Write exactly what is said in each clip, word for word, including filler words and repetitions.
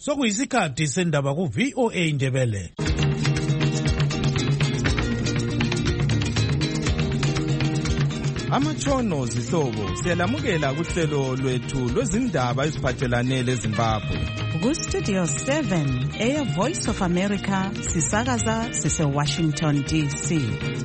Sokuyisikhathi sendaba ku V O A Ndebele. Amatshono zihlobo siyalamukela kuhlelo lwethu lwezindaba eziphathelane leZimbabwe. Ku Studio seven Air Voice of America sisakaza sise Washington D C.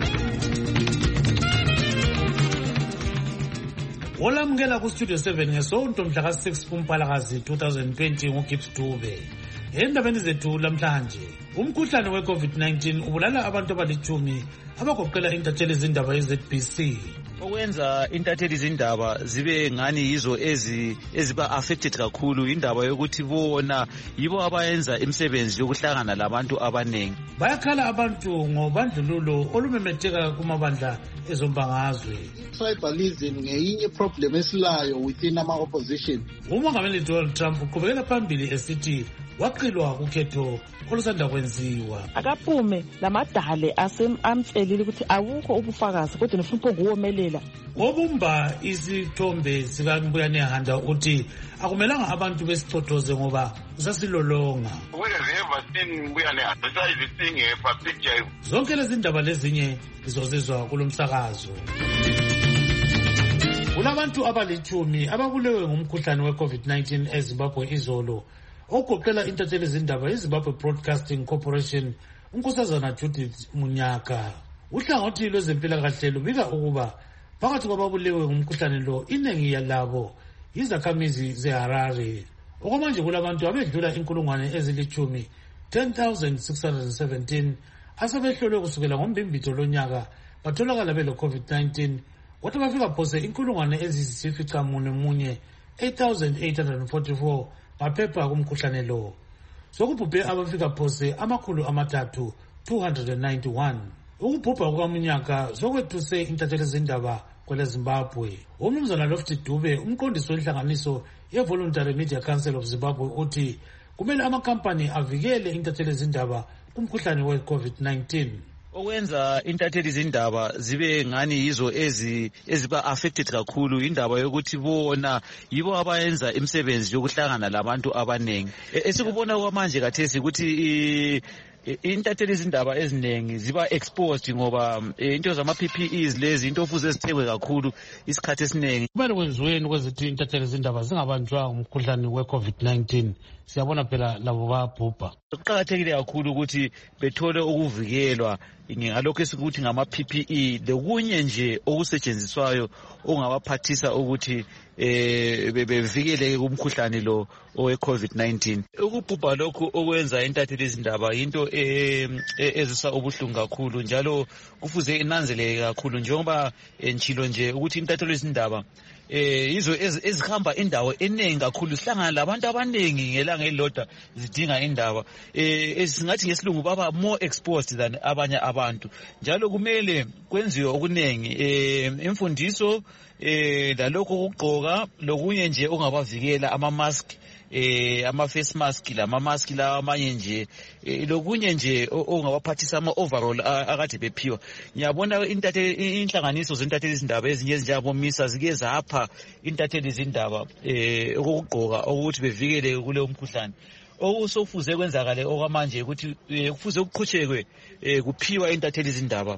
Olamukela ku Studio seven ngesonto mhla ka six kuMpalakazi twenty twenty nguGibbs Dube. Endabeni zethu lamhlanje, umkhuhlane we COVID nineteen ubulala abantu abalitshumi abagoqela intatheli izindaba ye Z B C. Okwenza intatheli izindaba zibe ngani yizo ezi eziba affected kakhulu indaba yokuthi bona yibo abayenza imisebenzi yokuhlangana labantu abanengi. Bayakhala abantu ngobandlululo olumemetheka kumabandla ezombangazwe. Tribalism ngeyinye problem esilayo within ama opposition. Umongameli Donald Trump uqhubekela phambili esithi waqilwa kukhetho olusanda kwenziwa. Akaphume lamadale asemamtshelile ukuthi awukho ubufakazi kodwa nifuna ukuwomelela. Obumba isithombe sikaMbuyane Handa uthi akumelanga abantu besicothoze ngoba usasilolonga. Zonke lezi ndaba lezinye izozizwa kulomsakazo. Kulabantu abalitshumi ababulewe ngumkhuhlane we COVID nineteen eZimbabwe izolo, ogoqela intatheli izindaba yeZimbabwe Broadcasting Corporation uNkosazana Judith Munyaka. Uhlangothi lwezempilakahle lubika ukuba phakathi kwababulewe ngumkhuhlane lo iningi yalabo yizakhamizi zeHarare. Okwamanje kulabantu abedlula inkulungwane ezilitshumi ten thousand six hundred seventeen asebehlolwe kusukela ngombimbitho lonyaka batholakala belo COVID nineteen, kwathi bafika phose inkulungwane eziyisificamunwe munye eight thousand eight hundred forty-four baphepha kumkhuhlane lo. Sokubhubhe abafika phose amakhulu amathathu two hundred ninety-one. Ukubhubha kukaMunyaka sokwethuse intatheli izindaba kwele Zimbabwe. Umnumzana Lofty Dube, umqondisi wenhlanganiso ye-Voluntary Media Council of Zimbabwe, uthi kumele amakampani avikele intatheli izindaba kumkhuhlane we COVID nineteen. Okwenza intatheli izindaba zibe ngani yizo ezi eziba affected kakhulu indaba yokuthi bona yibo abayenza imisebenzi yokuhlangana labantu abanengi. Esikubona kwamanje kathesi ukuthi intatheli izindaba eziningi ziba exposed ngoba into zama P P Es lezi into ofuze ezithengwe kakhulu isikhathi esiningi. Kumele kwenziweni kwezithi intatheli izindaba zingabanjwa umkhuhlane we COVID nineteen. Siyabona phela labo bayabhubha. Kuqakathekile kakhulu ukuthi bethole ukuvikelwa ngalokho esikuthi ngama P P E lokunye nje okusetshenziswayo ongabaphathisa ukuthi eh bevikeleke kumkhuhlane lo owe COVID nineteen. Ukubhubha lokhu okwenza intatheli izindaba into ezisa ubuhlungu kakhulu njalo kufuze inanzeleke kakhulu njengoba enchilo nje ukuthi intatheli izindaba eh izo ezihamba indawo eningi kakhulu sihlangana labantu abaningi ngelanga elilodwa zidinga indaba eh esingathi ngesilungu baba more exposed than abanye abantu. Njalo kumele kwenziwe okuningi eh imfundiso eh lalokho ukugqoka lokunye nje ongabavikela ama mask eh ama face mask la ama mask la amanye nje lokunye nje ongabaphathisa ama overall akade bephiwa. Ngiyabona intatheli inhlanganiso zentatheli izindaba ezinye ezinjabo misa zike zapha intatheli izindaba eh ukugqoka ukuthi bevikele kule umkhuhlane. Okusofuze kwenzakale okwamanje ukuthi kufuze ukuqhutshekwe kuphiwa intatheli izindaba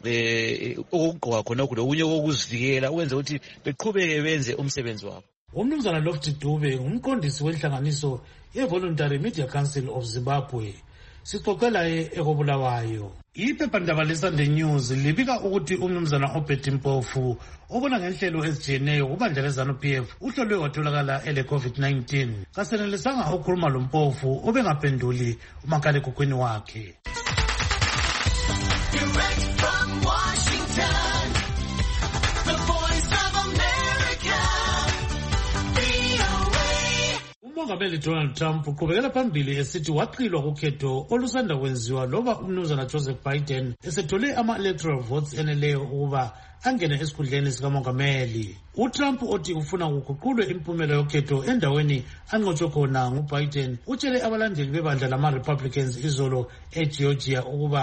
eh ukugqoka khona kulokunye kokuzivikela ukwenza ukuthi beqhubeke benze umsebenzi wabo. Umnumzana Lofty Dube umqondisi wenhlanganiso ye-Voluntary Media Council of Zimbabwe. Sixoxela ekobulawayo. Iphephandaba leSunday News libika ukuthi umnumzana Obed Mpofu obona ngenhlelo ezijiyeneyo kubandla leZANU P F uhlolwe watholakala ele COVID nineteen. Kasenelisanga ukukhuluma lo Mpofu obengaphenduli umakhalekhukhwini wakhe. Umongameli Donald Trump uqhubekela phambili esithi waqilwa kukhetho olusanda kwenziwa loba umnumzana Joseph Biden esethole ama-electoral votes eneleyo ukuba angene esikhundleni sikamongameli. UTrump othi ufuna ukuguqulwe impumela yokhetho endaweni anqotshwe khona nguBiden utshele abalandeli bebandla lama-Republicans izolo eGeorgia ukuba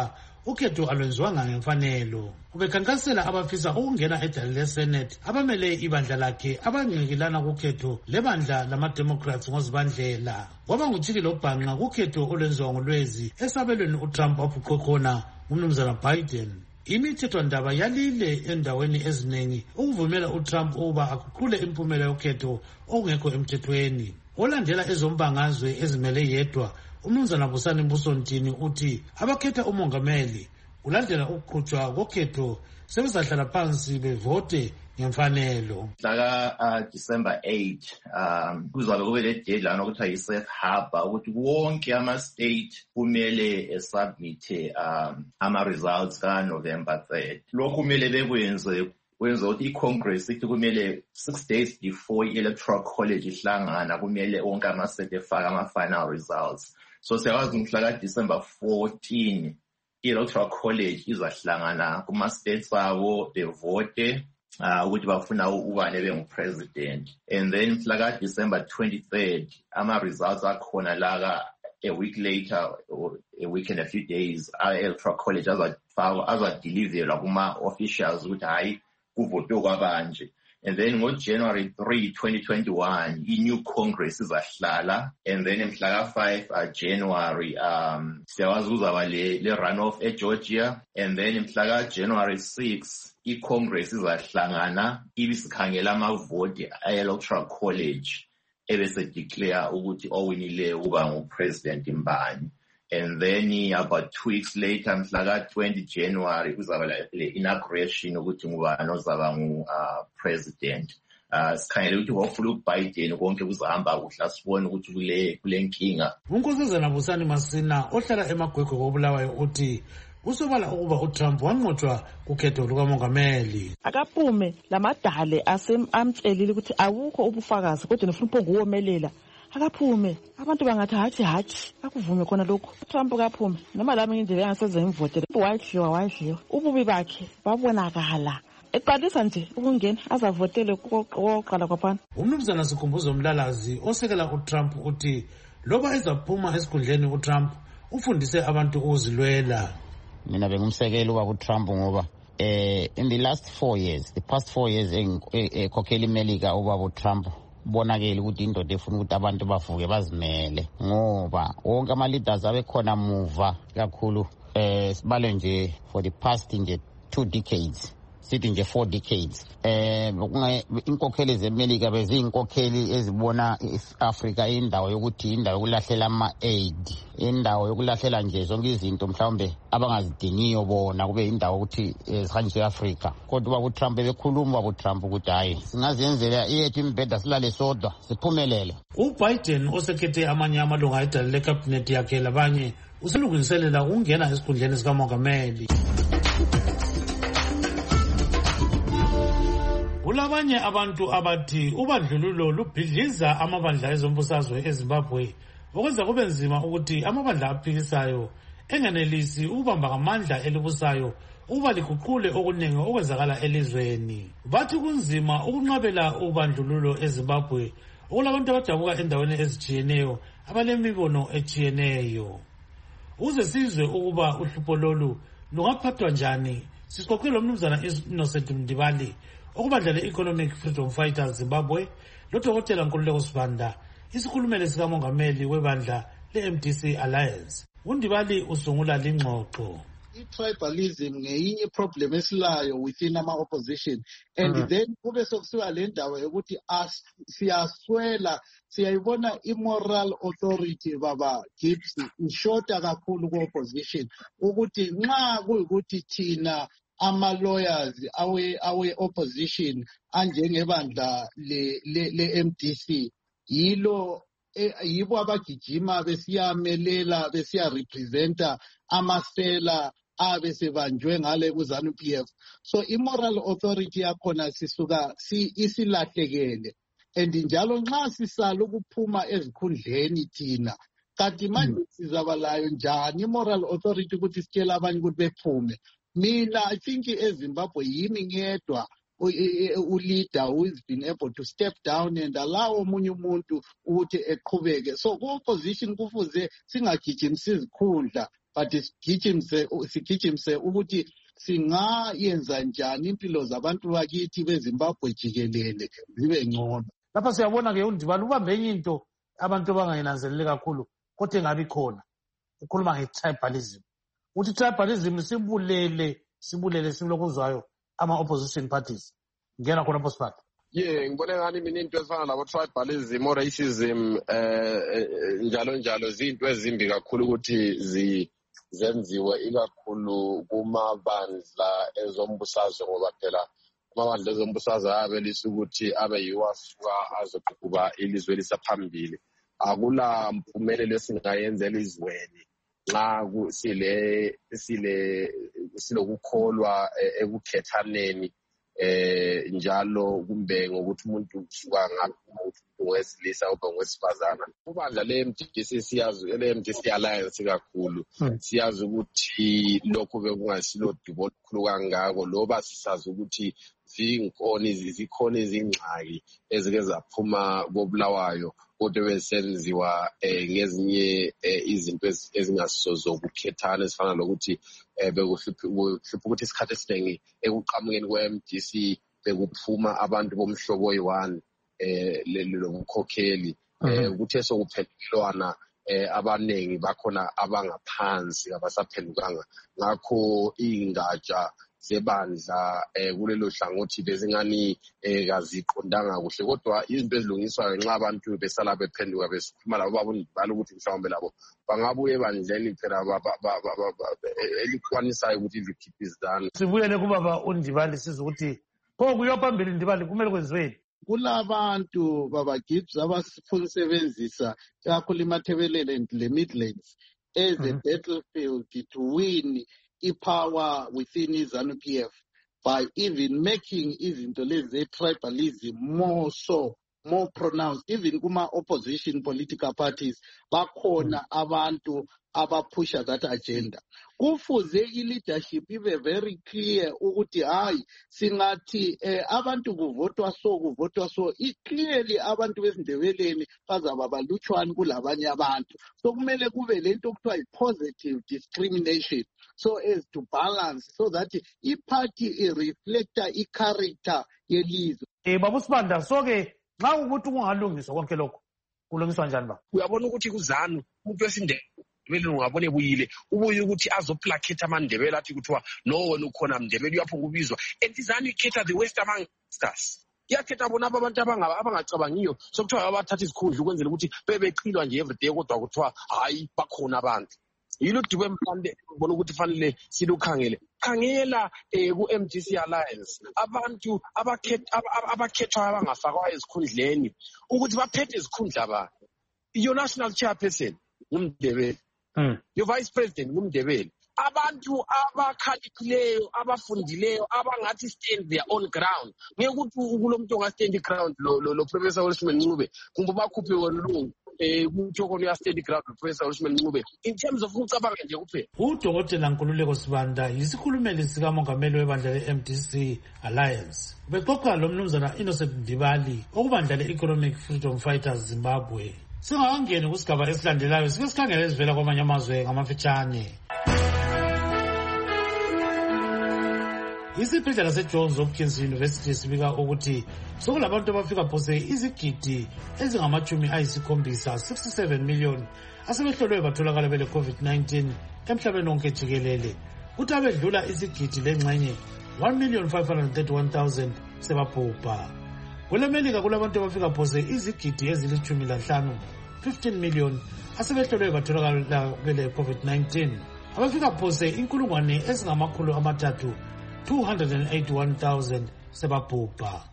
ukhetho alwenziwanga ngemfanelo. Ubekhankasela abafisa ukungena edale leSenate abamele ibandla lakhe abangekelana kukhetho lebandla lama-Democrats ngozibandlela. Kwaba nguJikile obhanqa kukhetho olwenziwa ngolwezi esabelweni uTrump aphuqwe khona umnumzana Biden. Imithethwandaba yalile endaweni eziningi ukuvumela uTrump ukuba aguqule impumela yokhetho okungekho emthethweni. Olandela ezombangazwe ezimele yedwa, umnumzana Busani Mbusontini uthi abakhetha umongameli kulandela ukuqhutshwa kokhetho sebezahlala phansi bevote ngemfanelo. Mhla uh, December eighth um kuzabe kube le deadline okuthiwa yi-safe harbor ukuthi wonke ama-state kumele esubmit um ama-results ka-November third. Lokhu kumele bekwenze kwenza ukuthi i-Congress ithi kumele six days before i-Electoral College ihlangana kumele wonke ama-state efake ama-final results. So siyakwazi mhla ka-December fourteen i-Electoral College izahlangana kuma-states abo bevote uh, ukuthi bafuna ubani bengu-president. And then mhla ka-December twenty-third ama-results akhona laka a week later or a week and a few days i-Electoral College azadeliverwa kuma-officials ukuthi hayi kuvotwe kwabanje. And then ngo-January third, twenty twenty-one, i-new Congress izahlala. And then mhla ka-five uh, January, um, siyakwazi kuzaba le, le runoff eGeorgia. And then mhla ka-January sixth, i-Congress izahlangana, ibisikhangela amavoti e-Electoral College, ebese declare ukuthi owinile uba ngu-president imbani. And then about two weeks later, mhla ka-twenty January, kuzaba le inauguration ukuthi ngubani ozaba ngu-president. Uh, sikhangele ukuthi hopefully uBiden konke kuzahamba kuhle asibone ukuthi kule kule nkinga. Unkosazana Busani Masina ohlala emagwegwe koBulawayo uthi usobala ukuba uTrump wanqotshwa kukhetho lukamongameli. Akaphume lamadale asemamtshelile ukuthi awukho ubufakazi kodwa nifuna ukuwomelela. Akaphume abantu bangathi hathi hathi akuvume khona lokho. uTrump akaphume noma lami indlela yangaseze ngivotele wayidliwa wayidliwa ububi bakhe babonakala. Eqalisa nje ukungena azavotele koqala kwaphana. Umnumzana Sikhumbuzo Mlalazi osekela uTrump uthi loba ezaphuma esikhundleni uTrump ufundise abantu ukuzilwela. Mina bengumsekelo wa uTrump ngoba eh in the last four years the past four years ekhokhela iMelika uba uTrump bonakele ukuthi indoda efuna ukuthi abantu bavuke bazimele ngoba wonke ama leaders abekhona muva kakhulu eh sibale nje for the past nje two decades sithi nje four decades eh inkokheli zeMelika bezinkokheli ezibona iAfrica indawo yokuthi indawo yokulahlela ama aid indawo yokulahlela nje zonke izinto mhlawumbe abangazidingiyo bona kube indawo ukuthi sihanjiswe eAfrica. Kodwa uTrump bekhuluma uTrump ukuthi hayi singazenzela iyethu imbheda silale sodwa siphumelele. uBiden osekhethe amanye amalunga edale lecabinet yakhe labanye uselungiselela ukungena esikhundleni sikamongameli. Kulabanye abantu abathi ubandlululo lubhidliza amabandla ezombusazwe eZimbabwe okwenza kube nzima ukuthi amabandla aphikisayo engenelisi ukubamba ngamandla elibusayo ukuba liguqule okuningi okwenzakala elizweni. Bathi kunzima ukunqabela ubandlululo eZimbabwe okulabantu abadabuka endaweni ezitshiyeneyo abalemibono etshiyeneyo. Uze sizwe ukuba uhlupho lolu lungaphathwa njani sisiqoqela umnumzana Innocent Mdibali okubandla le-Economic Freedom Fighters Zimbabwe loDokotela Nkululeko Sibanda isikhulumeli sikamongameli webandla le-M D C Alliance. uNdibali usungula lingxoxo. I-tribalism ngeyinye problem esilayo within ama-opposition and mm. then kube sokusiba le ndawo yokuthi siyaswela siyayibona i-moral authority baba Gibbs ishota kakhulu ku-opposition ukuthi nxa kuyukuthi thina ama-lawyers awe awe opposition anjengebandla le-M D C yilo yibo abagijima besiyamelela besiyarepresenta amasela abesebanjwe ngale kuZANU P F. So i-moral authority yakhona sisuka isilahlekele and njalo nxa sisala ukuphuma ezikhundleni thina kanti manje sizabalayo njani i-moral authority ukuthi sitshela abanye ukuthi bephume. Mina I think eZimbabwe yimi ngedwa uleader who has been able to step down and allow omunye umuntu ukuthi eqhubeke. So ku-opposition kufuze singagijimisi izikhundla but sigijimse sigijimse ukuthi singayenza njani impilo zabantu bakithi beZimbabwe jikelele zibe ngcono. Lapha siyabona ke uNdibali ubambe enye into abantu abangayinanzeleli kakhulu kodwa engabi khona. Ukhuluma nge-tribalism. Uthi tribalism sibulele sibulele simlokuzwayo ama-opposition parties. Ngena khona Bosiphat. Yeah, ngibone ngani mina into efana labo tribalism or racism eh njalo njalo izinto ezimbi kakhulu ukuthi zi zenziwe ikakhulu kumabandla ezombusazwe ngoba phela amabandla ezombusazwe ayabelisa ukuthi abe yiwo asuka azoqhuba ilizwe lisaphambili. Akula mpumelelo esingayenzela izweni nxa sile sile silokukholwa ekukhethaneni eh njalo kumbe ngokuthi umuntu usuka ngakuthi wesilisa oba ngwesifazana. Ubandla le-M D C siyazi le-M D C Alliance kakhulu siyazi ukuthi lokho bekungasilo dubo olukhulu kangako loba sisazi ukuthi zinkoni zikhona izingxaki ezike zaphuma kobulawayo kodwa besenziwa ngezinye izinto ezingasozo ukukhethana ezifana lokuthi bekuhlupha ukuthi isikhathi esiningi ekuqhamukeni kwe-M D C bekuphuma abantu bomhlobo oyi-one lo mkhokheli ukuthi esokuphendulwana abaningi bakhona abangaphansi abasaphendukanga ngakho ingatsha zebandla kulelo hlangothi bezingani kaziqondanga kuhle kodwa izinto ezilungiswayo nxa abantu besala bephenduka besikhuluma labo babona ukuthi mhlawumbe labo bangabuye ebandleni phela elikwanisayo ukuthi likhiphe izandla. Sibuyele kubaba uNdibali siza ukuthi pho kuyo phambili Ndibali kumele kwenziweni. Kulabantu babagibs abasebenzisa kakhulu iMathebelele le Midlands as a battlefield to win i-power within i-ZANU P F by even making izinto lezi ze-tribalism more so, more pronounced. Even kuma-opposition political parties bakhona abantu abaphusha that agenda. Kufuze i-leadership ibe very clear ukuthi hayi singathi eh, abantu kuvotwa so kuvotwa so clearly abantu besindebeleni bazaba balutshwana kulabanye abantu. So kumele kube lento okuthiwa i-positive discrimination so as to balance so that i-party ireflecta i-character yelizwe. Eh baba uSibanda so ke nxa ukuthi kungalungiswa konke lokho kulungiswa njani ba? Uyabona ukuthi kuZANU umuntu wesindebele Ndebele ungabone buyile ubuye ukuthi azoplaketha amandebele athi kuthiwa no wena ukhona Mndebele uyapho kubizwa and iZANU ikhetha the West among stars yakhetha bona abantu abangaba abangacabangiyo sokuthiwa abathatha izikhundla ukwenzela ukuthi bebeqilwa nje everyday kodwa kuthiwa hayi bakhona abantu yilo dube mhlande ubona ukuthi fanele silukhangele khangela ku-M D C Alliance abantu abakhethwa abakhethwa abangafakwa ezikhundleni ukuthi baphethe izikhundla ba your national chairperson ngumndebele Mm. Your vice president ngumndebele abantu abakhaliphileyo abafundileyo abangathi stand their own ground ngekuthi kulomuntu ongastand ground lo lo professor Welshman Ncube kumbe bakhuphe wolungu eh kuthoko lo stand ground professor Welshman Ncube in terms of ukucabanga nje kuphela. Udokotela Nkululeko Sibanda yisikhulumeli sika mongameli webandla le-M D C Alliance bexoxa lo mnumzana Innocent Ndibali okubandla le-Economic Freedom Fighters Zimbabwe. Singakangeni kusigaba esilandelayo sike sikhangele ezivela kwamanye amazwe ngamafitshane. Isibhedlela seJohns Hopkins University sibika ukuthi sokulabantu abafika phose izigidi ezingamachumi ayisikhombisa sixty-seven million asebehlolwe batholakala bele COVID nineteen emhlabeni wonke jikelele. Kuthi abedlula izigidi lengxenye one million five hundred thirty-one thousand sebabhubha. KweleMelika kulabantu abafika phose izigidi ezilithumi lanhlanu fifteen million asebehlolwe batholakala bele COVID nineteen. Abafika phose inkulungwane ezingamakhulu amathathu two hundred eighty-one thousand sebabhubha.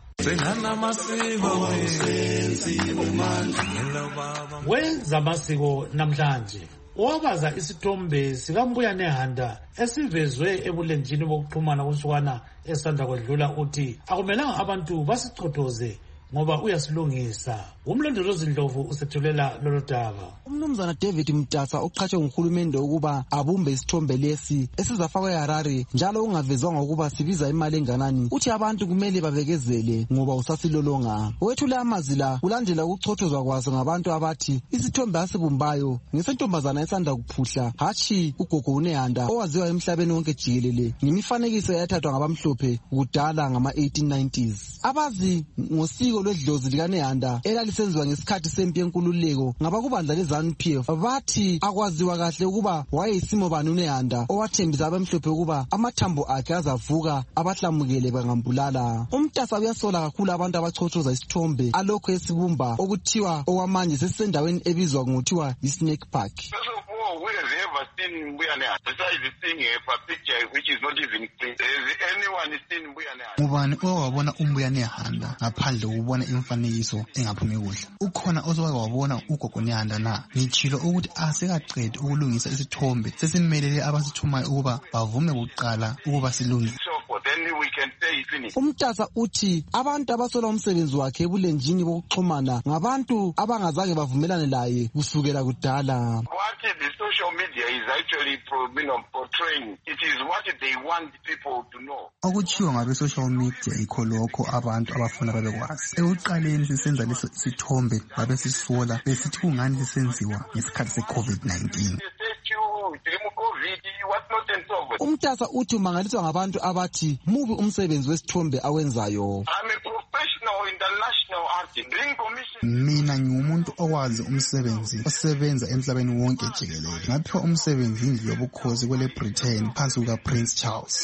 Wezamasiko namhlanje owabaza isithombe sikambuya Handa esivezwe ebulenjini bokuxhumana kusukana esanda kwedlula uthi akumelanga abantu basichothoze ngoba uyasilungisa. Umlondolozi Ndlovu usethulela lolo daba. Umnumzana David Mtasa oqhatshwe nguhulumende ukuba abumbe isithombe lesi esizafakwa eHarare njalo ungavezwanga ukuba sibiza imali enganani, uthi abantu kumele babekezele ngoba usasilolonga. Wethule amazwi la kulandela ukuchothozwa kwaso ngabantu abathi isithombe asibumbayo ngesentombazana esanda kuphuhla, hatshi ugogo uNehanda owaziwa emhlabeni wonke jikelele ngemifanekiso eyathathwa ngabamhlophe kudala ngama eighteen nineties. Abazi ngosiko lwedlozi likaNehanda elalisenziwa ngesikhathi sempi yenkululeko ngabakubandla leZANU P F bathi akwaziwa kahle ukuba wayeyisimo bani uNehanda owathembisa abamhlophe ukuba amathambo akhe azavuka abahlamukele bangambulala. Umtasa uyasola kakhulu abantu abachotshoza isithombe alokho esibumba okuthiwa okwamanje sesisendaweni ebizwa ngokuthiwa yi-Snake Park. Ngubani owabona uMbuya Nehanda ngaphandle kokubona imfanekiso engaphumi kuhle? Ukhona osowake wabona ugogo Nehanda na? Ngitshilo ukuthi asekaqedi ukulungisa isithombe sesimelele abasithumayo ukuba bavume kuqala ukuba silungise. Umtasa uthi abantu abasola umsebenzi wakhe ebulenjini bokuxhumana ngabantu abangazake bavumelane laye kusukela kudala. What the social media is actually you know, portraying, it is what they want people to know. Okuchiwa ngabe social media yikho lokho abantu abafuna babekwazi. Ekuqaleni sisenza leso sithombe babe sisola besithi kungani sisenziwa ngesikhathi se-COVID nineteen. Umtasa uthi umangaliswa ngabantu abathi mubi umsebenzi wesithombe awenzayo. Mina ngiwumuntu owazi umsebenzi osebenza emhlabeni wonke jikelele. Ngaphiwa umsebenzi indlu yobukhosi kwele Britain phansi kuka Prince Charles.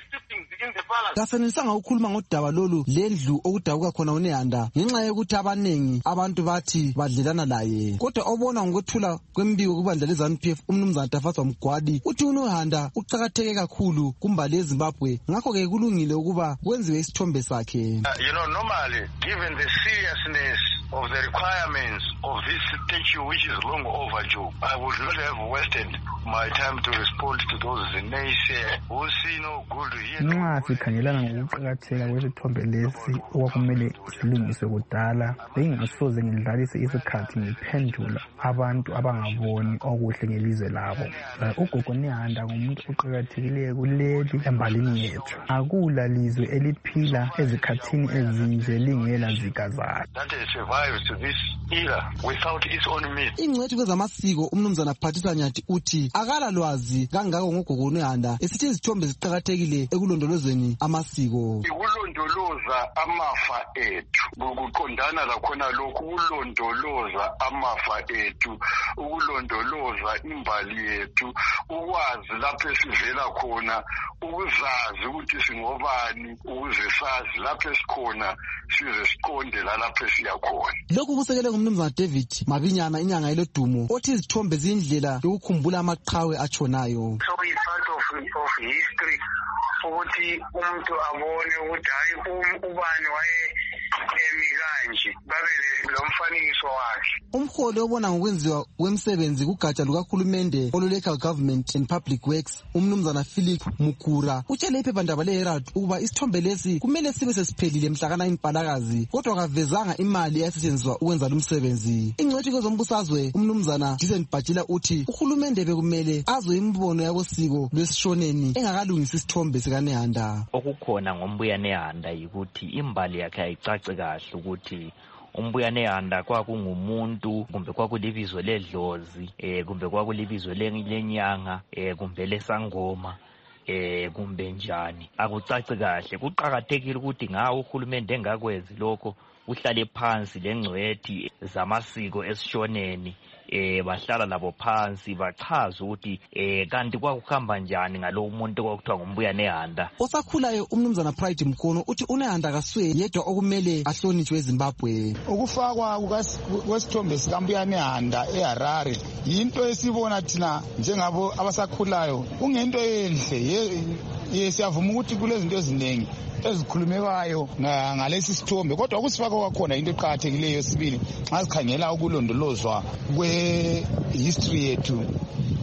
Kasenisanga ukukhuluma ngodaba lolu lendlu okudabuka khona uNehanda ngenxa yokuthi abanengi abantu bathi badlelana laye. Kodwa obona ngokwethula kwembiko kubandla leZANU P F umnumzana Tafazwa Mgwadi uthi uNehanda uqhakatheke kakhulu kumbali yeZimbabwe, ngakho ke kulungile ukuba kwenziwe isithombe sakhe. You know, normally given the seriousness of the requirements of this statue which is long overdue, I would not have wasted my time to respond to those naysayers who see no good here. Nxa sikhangelana ngokuqakatheka kwesithombe lesi okwakumele silungiswe kudala, bengingasoze ngidlalise isikhathi ngiphendula abantu abangaboni okuhle ngelizwe labo. Ugogo Nehanda ngumuntu oqakathekileyo kuleli embalini yethu. Akula lizwe eliphila ezikhathini ezinje lingela zikazana. That is survives to this era without its own myth. Ingcwethi kwezamasiko umnumzana Phathisa Nyathi uthi akala lwazi kangako ngogogo Nehanda esithi izithombe ziqhakathekile ekulondolozweni amasiko. Ukulondoloza amafa ethu, ukuqondana lakhona lokhu, ukulondoloza amafa ethu, ukulondoloza imbali yethu, ukwazi lapho esivela khona, ukuzazi ukuthi singobani, ukuze sazi lapho esikhona size siqonde lapho esiya khona. Lokhu kusekele ngumnumzana David Mabinyana inyanga elodumo othi izithombe zindlela yokukhumbula amaqhawe achonayo. So it's part of, of history ukuthi umuntu abone ukuthi hayi ubani waye emi kanje babe lo mfanekiso wakhe. Umholi obona ngokwenziwa kwemsebenzi kugatsha lukahulumende olu-local government and public works umnumzana Philip Mukura utshele iphephandaba leHerald ukuba isithombe lesi kumele sibe sesiphelile mhlaka nine Mpalakazi kodwa kavezanga imali eyasetshenziswa ukwenza lo msebenzi. Ingcwethi kwezombusazwe umnumzana Jason Bajila uthi uhulumende bekumele azwe imbono yakosiko lwesishoneni engakalungisi isithombe sikaNehanda. Okukhona ngombuya Nehanda yikuthi imbali yakhe ayicace kahle ukuthi uMbuya Nehanda kwakungumuntu kumbe kwakulibizo ledlozi eh kumbe kwakulibizo lenyanga eh kumbe lesangoma eh kumbe njani akucace kahle. Kuqhakathekile ukuthi ngawo uhulumende engakwenzi lokho uhlale phansi lengcwethi zamasiko esishoneni eh bahlala labo phansi bachaza ukuthi eh kanti kwakuhamba njani ngalo umuntu kwakuthiwa ngumbuya Nehanda. Osakhulayo umnumzana Pride Mkono uthi uNehanda kaswe yedwa okumele ahlonitshwe eZimbabwe. Ukufakwa kwesithombe sikambuya Nehanda eHarare yinto esibona thina njengabo abasakhulayo kungento enhle ye siyavuma ukuthi kulezinto eziningi ezikhulumekayo ngalesi sithombe kodwa ukusifaka kwakhona into eqhakathekileyo sibili nxa sikhangela ukulondolozwa kwe history yethu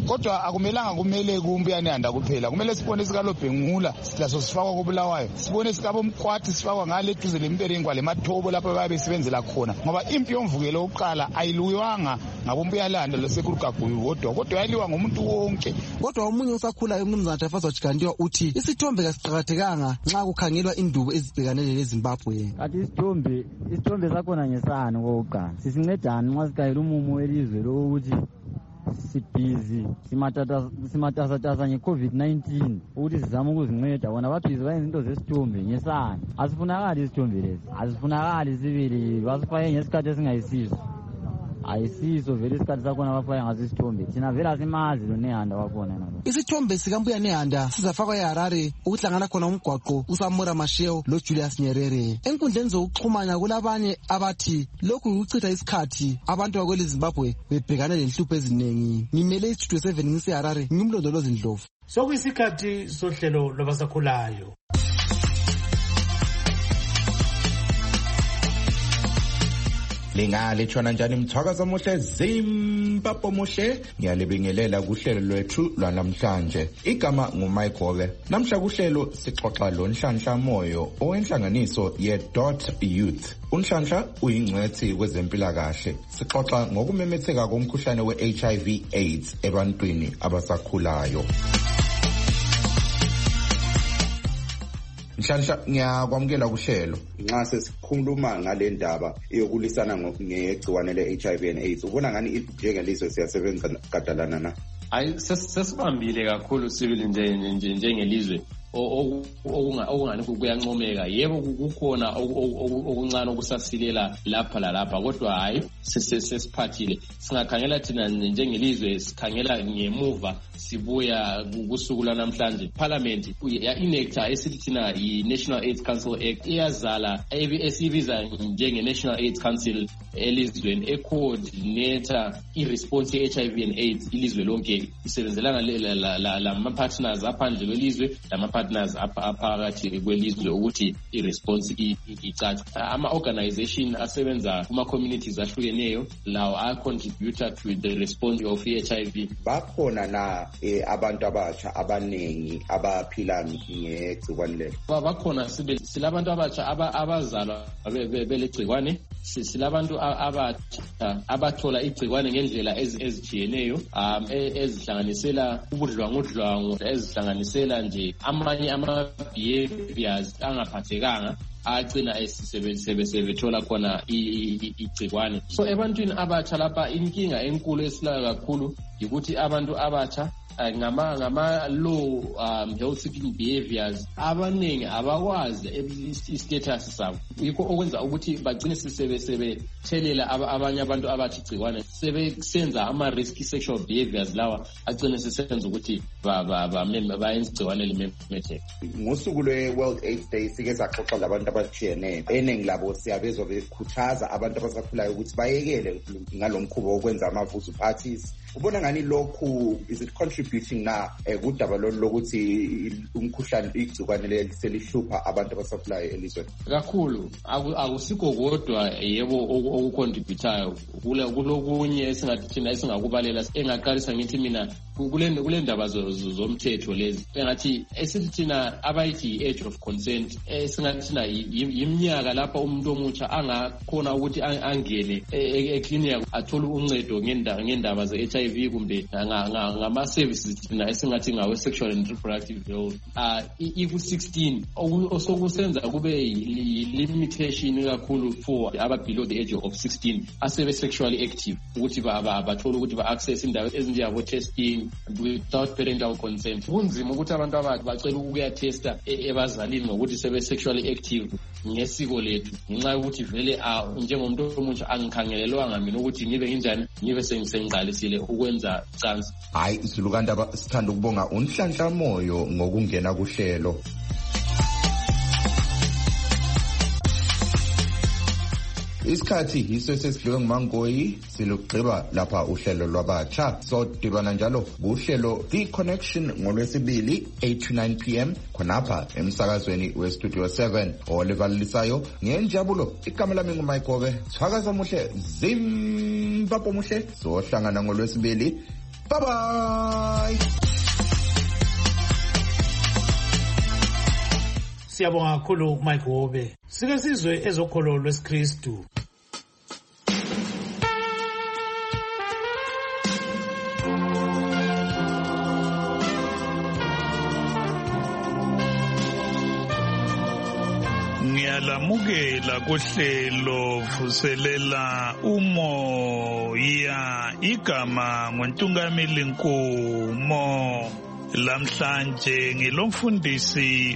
kodwa akumelanga kumele kumbuyane handa kuphela, kumele sibone sikalobhengula laso sifakwa kobulawayo, sibone sikabomkhwathi sifakwa ngale eduze lemperengwa lemathobo lapho babe besebenzela khona, ngoba impi yomvukelo oqala ayiluywanga ngabombuyalanda lasekulugaguyu kodwa kodwa yaliwa ngomuntu wonke. Kodwa omunye usakhulayo umnumzana Tafaza Chikandiwa uthi isithombe kasiqakathekanga nxa kukhangelwa indubo ezibhekanele leZimbabwe. Kathi isithombe isithombe sakhona ngesani kokuqala sisincedani nxa sikhangela umumo welizwe lokuthi sibhizi simatasatasa nge-covid nineteen ukuthi sizama ukuzinceda bona babhizi bayenza into zesithombe ngesani. Asifunakali isithombe lesi, asifunakali sibili, basifake ngesikhathi esingayisiso, ayisiso vele isikhathi sakhona bafake ngaso isithombe, thina vele asimazi lo Nehanda wakhona nalo. Isithombe sikambuya Nehanda sizafakwa eHarare ukuhlangana khona umgwaqo uSamora Machel lo Julius Nyerere. Enkundleni zokuxhumana kulabanye abathi lokhu ukuchitha isikhathi abantu bakweli Zimbabwe bebhekana lenhlupho eziningi. Ngimele istudio seven ngiseHarare, ngimlondolozi Ndlovu. Sokuyisikhathi sohlelo lwabasakhulayo. Lingalethwana njani mthwakazi omuhle Zimbabwe omuhle, ngiyalibingelela kuhlelo lwethu lwanamhlanje. Igama nguMayikhove. Namhla kuhlelo sixoxa lo Nhlanhla Moyo owenhlanganiso ye-Dot Youth. uNhlanhla uyingcwethi kwezempilakahle. Sixoxa ngokumemetheka komkhuhlane we-H I V AIDS ebantwini abasakhulayo. Nhlanhla, ngiyakwamukela kuhlelo. Nxa sesikhuluma ngale ndaba yokulisana ngegciwane le-H I V and AIDS, ubona ngani njengelizwe siyasebenza gadalana na? Hayi, sesibambile kakhulu sibili nje njengelizwe okungani kuyancomeka. Yebo kukhona okuncane okusasilela lapha lalapha, kodwa hayi sesiphathile. Singakhangela thina njengelizwe, sikhangela ngemuva sibuya kusuku lwanamhlanje. Parliament ya-inecta esithi thina i-National AIDS Council Act iyazala esibiza njenge-National AIDS Council elizweni ecoordinator i-response ye-H I V and AIDS ilizwe lonke, isebenzelana lama-partners aphandle kwelizwe lama-partners aphakathi kwelizwe ukuthi i-response icace. Ama-organization asebenza kuma-communities ahlukeneyo lawo a-contributor to the response of i-H I V. Bakhona na eh, abantu abatsha abanengi abaphila ngegciwane lelo? Bakhona silabantu abatsha abazalwa belegciwane, silabantu abatsha abathola igciwane ngendlela ezijiyeneyo, um ezihlanganisela ubudlwangudlwangu, ezihlanganisela nje amanye ama-behaviors angaphathekanga agcina sebethola khona igciwane. So ebantwini abatsha lapha inkinga enkulu esilayo kakhulu yikuthi abantu abatsha ngama ngama low um health seeking behaviors abaningi abakwazi i-status sabo, yikho okwenza ukuthi bagcine sebethelela abanye abantu abathi igciwane, sebesenza ama-risky sexual behaviors lawa agcine sesenza ukuthi bayenza igciwane limemetheka. Ngosuku lwe-World AIDS Day sike saxoxa labantu abatshiyeneyo, eningi labo siyabezwa bekhuthaza abantu abasakhulayo ukuthi bayekele ngalo mkhuba wokwenza ama-vuzu parties. Ubona ngani lokhu, is it contributing na kudaba lolu lokuthi umkhuhlane igciwane lelihlupha abantu abasakhulayo elizweni? Kakhulu akusikho kodwa yebo okucontributayo, kulokunye esingathi thina esingakubalela engaqalisa ngithi mina kule ndaba zomthetho lezi engathi esithi thina abayithi i-age of consent, esingathi thina yiminyaka lapha umuntu omutsha angakhona ukuthi angene eklinika athole uncedo ngendaba ze-H I V kumbe ngama-services thina esingathi ngawe-sexual and reproductive health. Iku-sixteen osokusenza kube limitation kakhulu for aba below the age of sixteen asebe-sexually active ukuthi bathole ukuthi ba-access indawo ezinjengabo-testing without parental consent. Kunzima ukuthi abantu abathi bacela ukuyatesta ebazalini ngokuthi sebe-sexually active ngesiko lethu, ngenxa yokuthi vele njengomuntu omutsha angikhangelelwanga mina ukuthi ngibe nginjani, ngibe sengiqalisile ukwenza chance. Hayi Zulukandaba, sithanda ukubonga uNhlanhla Moyo ngokungena kuhlelo. Isikhathi yiso sesidlule nguMangoyi, silugqiba lapha uhlelo lwabatsha. So dibana njalo kuhlelo The Connection ngolwesibili eight to nine p m khonapha emsakazweni we Studio seven olivalisayo ngenjabulo. Igama lami nguMayikhove. Thwakaza muhle Zimbabwe muhle. So hlangana ngolwesibili Bye bye. Siyabonga kakhulu Mike Wobe. Sike sizwe ezokholo lwesikristu. Ngiyalamukela kuhlelo vuselela umoya igama ngoNtungameli Nkumo. Lamhlanje ngilomfundisi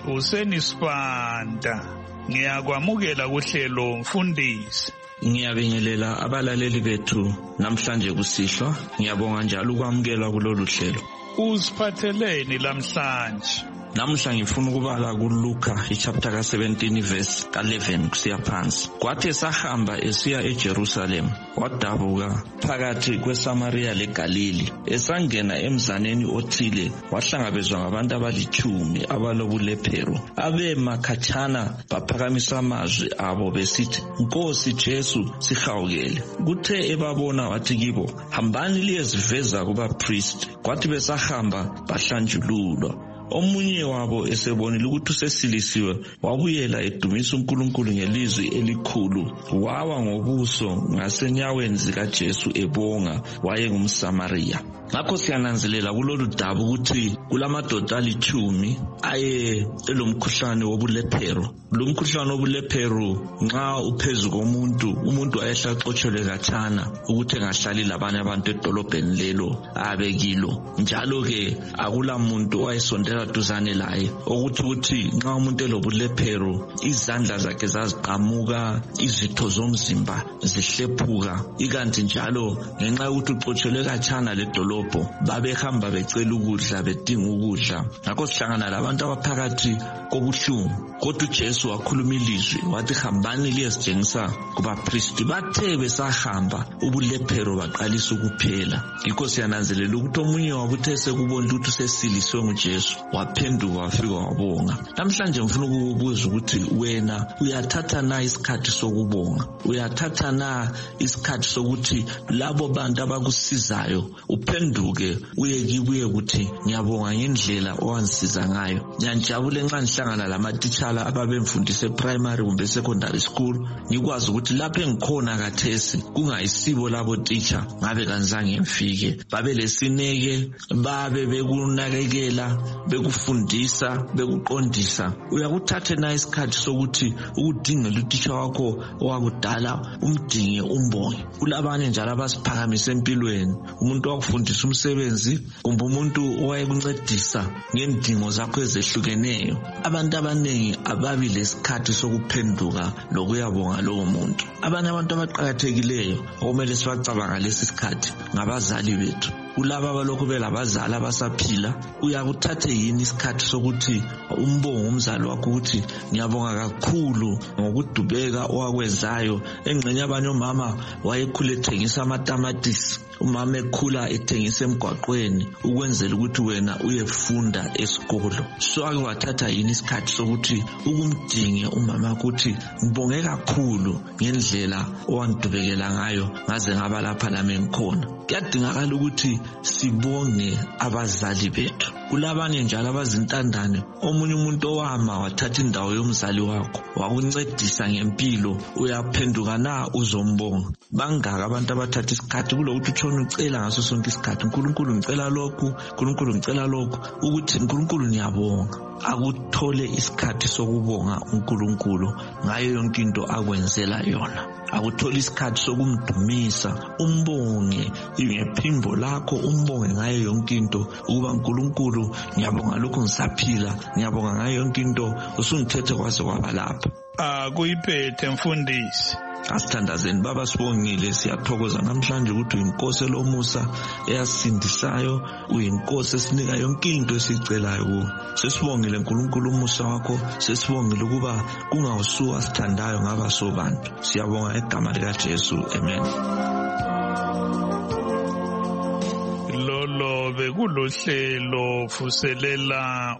uSenisibanda. Ngiyakwamukela kuhlelo mfundisi. Ngiyabingelela abalaleli bethu namhlanje kusihlwa. Ngiyabonga njalo ukwamukela kulolu hlelo. Usiphatheleni lamhlanje? Namuhla ngifuna ukubala kuLuka ichapter ka seventeen verse ka eleven kusiya phansi. Kwathi sahamba esiya eJerusalem wadabuka phakathi kweSamaria leGalili. Esangena emzaneni othile wahlangabezwa ngabantu abalitshumi abalobulephero. Abema khatshana baphakamisa amazwi abo besithi, Nkosi Jesu sihawukele. Kuthe ebabona wathi kibo, hambani liyeziveza kubapriest. Kwathi besahamba bahlanjululwa. Omunye wabo esebonile ukuthi usesilisiwe wabuyela edumisa uNkulunkulu ngelizwi elikhulu, wawa ngobuso ngasenyaweni zikaJesu ebonga. Waye ngumSamaria. Ngakho siyananzelela kulolu dabu ukuthi kulamadoda alithumi aye elomkhuhlane wobulephero. Lo mkhuhlane wobulephero nxa uphezulu komuntu, umuntu ayehlaxotshelwe khatshana ukuthi engahlali labanye abantu edolobheni lelo abekilo. Njalo ke akula muntu owayesondela duzane laye, ukuthi ukuthi nxa umuntu elobulephero izandla zakhe zaziqamuka, izitho zomzimba zihlephuka. Ikanti njalo ngenxa yokuthi uxotshelwe khatshana ledolobho babehamba becela ukudla, bedinga ukudla. Ngakho sihlangana labantu abaphakathi kobuhlungu. Kodwa uJesu wakhuluma ilizwi wathi, hambani liyesitshengisa kubapristi. Bathe besahamba ubulephero baqalisa ukuphela. Yikho siyananzelela ukuthi omunye wabo uthe sekubona ukuthi usesilisiwe nguJesu waphenduka wafika wabonga. Namhlanje ngifuna ukukubuza ukuthi wena uyathatha na isikhathi sokubonga? Uyathatha na isikhathi sokuthi labo bantu abakusizayo uphenduke uye kibuye ukuthi ngiyabonga ngendlela owangisiza ngayo? Ngiyajabula nxa ngihlangana lamatitshala ababemfundisa eprimary kumbe secondary school, ngikwazi ukuthi lapho engikhona kathesi kungayisibo labo teacher ngabe kanzange ngifike. Babe lesineke, babe bekunakekela, bekufundisa, bekuqondisa. Uyakuthathe na isikhathi sokuthi ukudingela utitsha wakho owakudala umdinge umbonge. Kulabanye njalo abasiphakamise empilweni, umuntu wakufundisa umsebenzi kumbe umuntu owayekuncedisa ngendingo zakho ezehlukeneyo. Abantu abanengi ababi lesikhathi sokuphenduka lokuyabonga lowo muntu. Abanye abantu abaqhakathekileyo okumele sibacabanga lesi sikhathi ngabazali bethu. Kulaba abalokhu belabazali abasaphila, uyakuthathe yini isikhathi sokuthi umbonge umzali wakho ukuthi ngiyabonga kakhulu ngokudubeka owakwenzayo. Engxenye abanye omama wayekhula ethengisa amatamatisi, umama ekhula ethengisa emgwaqweni ukwenzela ukuthi wena uyefunda esikolo. So ake wathatha yini isikhathi sokuthi ukumdinge umama ukuthi ngibonge kakhulu ngendlela owandubekela ngayo ngaze ngaba lapha nami ngikhona. Kuyadingakala ukuthi sibonge abazali bethu. Kulabanye njalo abazintandane, omunye umuntu owama wathatha indawo yomzali wakho wakuncedisa ngempilo, uyaphenduka na uzombonga? Bangaka abantu abathatha isikhathi kulokuthi utshona ucela ngaso sonke isikhathi, uNkulunkulu ngicela lokhu, uNkulunkulu ngicela lokhu, ukuthi uNkulunkulu ngiyabonga. Akuthole isikhathi sokubonga uNkulunkulu ngayo yonke into akwenzela yona. Akuthole isikhathi sokumdumisa, umbonge ngephimbo lakho, umbonge ngayo yonke into ukuba uNkulunkulu ngiyabonga lokhu ngisaphila, ngiyabonga ngayo yonke into usungithethe kwaze kwaba lapha. Akuyiphethe mfundisi. Asithandazeni Baba, sibongile, siyathokoza namhlanje ukuthi uyinkosi lomusa eyasindisayo, uyinkosi esinika yonke into esicelayo kuwe. Sesibongile uNkulunkulu umusa wakho, sesibongile ukuba kungawusuka sithandayo ngaba sobantu. Siyabonga egama lika Jesu, amen. izolo bekulohlelo vuselela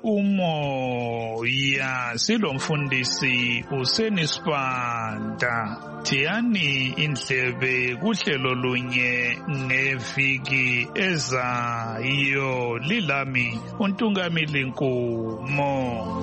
umoya silomfundisi uSenisibanda. Thiyani indlebe kuhlelo lunye ngeviki ezayo. Lilami uNtungamili Nkumo.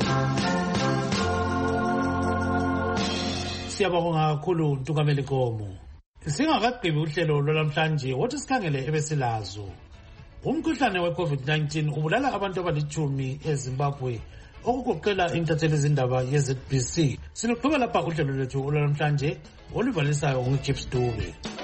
Siyabonga kakhulu Ntungamili Nkomo. Singakagqibi uhlelo lwalamhlanje wothi sikhangele ebesilazo. Umkhuhlane we-COVID nineteen ubulala abantu abalitshumi eZimbabwe okugoqela intatheli izindaba ye-Z B C. Siloqhubela lapha uhlelo lwethu olwalamhlanje oluvalisayo nguGibbs Dube.